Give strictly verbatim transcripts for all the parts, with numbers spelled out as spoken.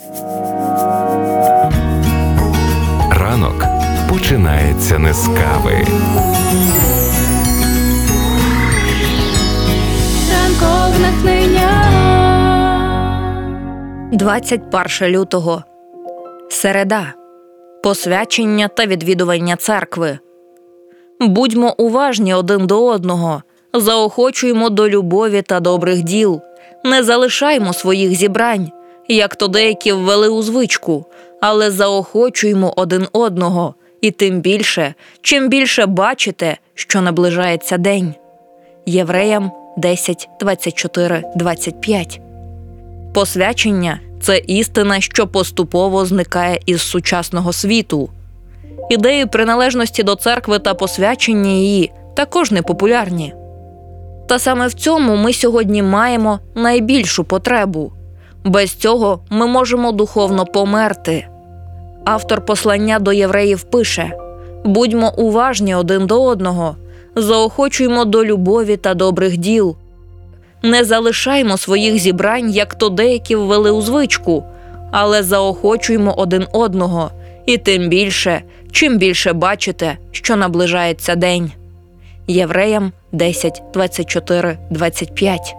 Ранок починається не з кави. Ранкове натхнення. двадцять перше лютого. Середа. Посвячення та відвідування церкви. Будьмо уважні один до одного, заохочуємо до любові та добрих діл, не залишаймо своїх зібрань, як то деякі ввели у звичку, але заохочуємо один одного, і тим більше, чим більше бачите, що наближається день. Євреям десять, двадцять чотири, двадцять п'ять. Посвячення – це істина, що поступово зникає із сучасного світу. Ідеї приналежності до церкви та посвячення її також непопулярні. Та саме в цьому ми сьогодні маємо найбільшу потребу. Без цього ми можемо духовно померти. Автор послання до євреїв пише: «Будьмо уважні один до одного, заохочуймо до любові та добрих діл. Не залишаймо своїх зібрань, як то деякі ввели у звичку, але заохочуймо один одного, і тим більше, чим більше бачите, що наближається день». Євреям десять, двадцять чотири, двадцять п'ять.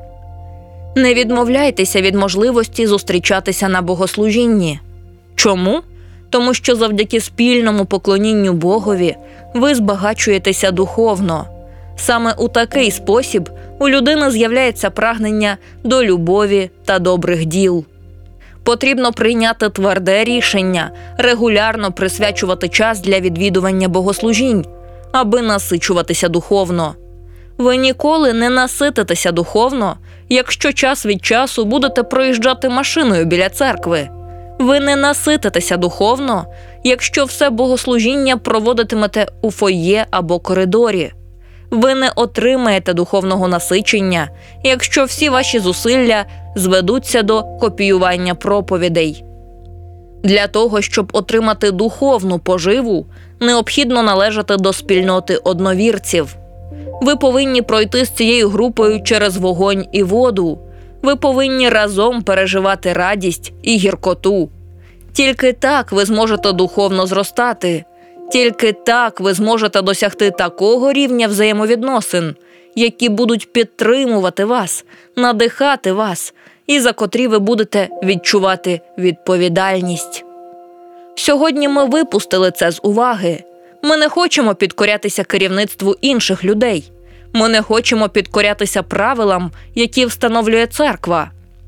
Не відмовляйтеся від можливості зустрічатися на богослужінні. Чому? Тому що завдяки спільному поклонінню Богові ви збагачуєтеся духовно. Саме у такий спосіб у людини з'являється прагнення до любові та добрих діл. Потрібно прийняти тверде рішення регулярно присвячувати час для відвідування богослужінь, аби насичуватися духовно. Ви ніколи не насититеся духовно, якщо час від часу будете проїжджати машиною біля церкви. Ви не насититеся духовно, якщо все богослужіння проводитимете у фойє або коридорі. Ви не отримаєте духовного насичення, якщо всі ваші зусилля зведуться до копіювання проповідей. Для того, щоб отримати духовну поживу, необхідно належати до спільноти одновірців. Ви повинні пройти з цією групою через вогонь і воду. Ви повинні разом переживати радість і гіркоту. Тільки так ви зможете духовно зростати. Тільки так ви зможете досягти такого рівня взаємовідносин, які будуть підтримувати вас, надихати вас, і за котрі ви будете відчувати відповідальність. Сьогодні ми випустили це з уваги. Ми не хочемо підкорятися керівництву інших людей. Ми не хочемо підкорятися правилам, які встановлює церква.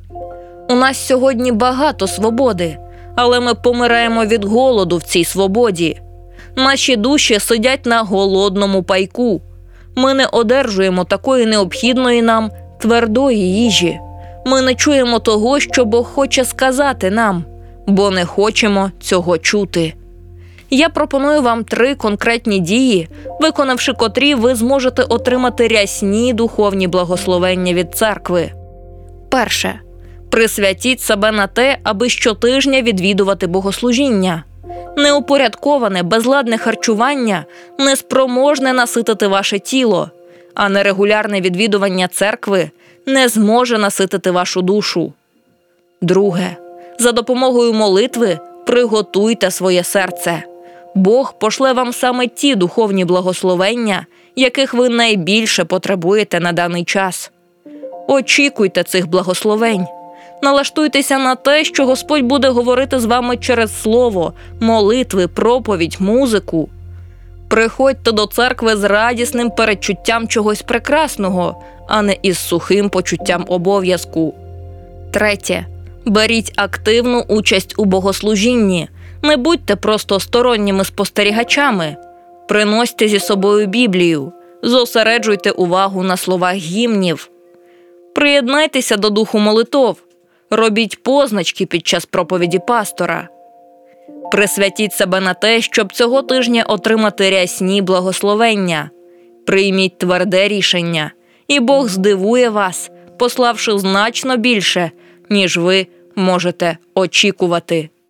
У нас сьогодні багато свободи, але ми помираємо від голоду в цій свободі. Наші душі сидять на голодному пайку. Ми не одержуємо такої необхідної нам твердої їжі. Ми не чуємо того, що Бог хоче сказати нам, бо не хочемо цього чути. Я пропоную вам три конкретні дії, виконавши котрі ви зможете отримати рясні духовні благословення від церкви. Перше. Присвятіть себе на те, аби щотижня відвідувати богослужіння. Неупорядковане, безладне харчування не спроможне наситити ваше тіло, а нерегулярне відвідування церкви не зможе наситити вашу душу. Друге. За допомогою молитви приготуйте своє серце. Бог пошле вам саме ті духовні благословення, яких ви найбільше потребуєте на даний час. Очікуйте цих благословень. Налаштуйтеся на те, що Господь буде говорити з вами через слово, молитви, проповідь, музику. Приходьте до церкви з радісним передчуттям чогось прекрасного, а не із сухим почуттям обов'язку. Третє. Беріть активну участь у богослужінні. Не будьте просто сторонніми спостерігачами. Приносьте зі собою Біблію. Зосереджуйте увагу на словах гімнів. Приєднайтеся до духу молитов. Робіть позначки під час проповіді пастора. Присвятіть себе на те, щоб цього тижня отримати рясні благословення. Прийміть тверде рішення, і Бог здивує вас, пославши значно більше, ніж ви можете очікувати.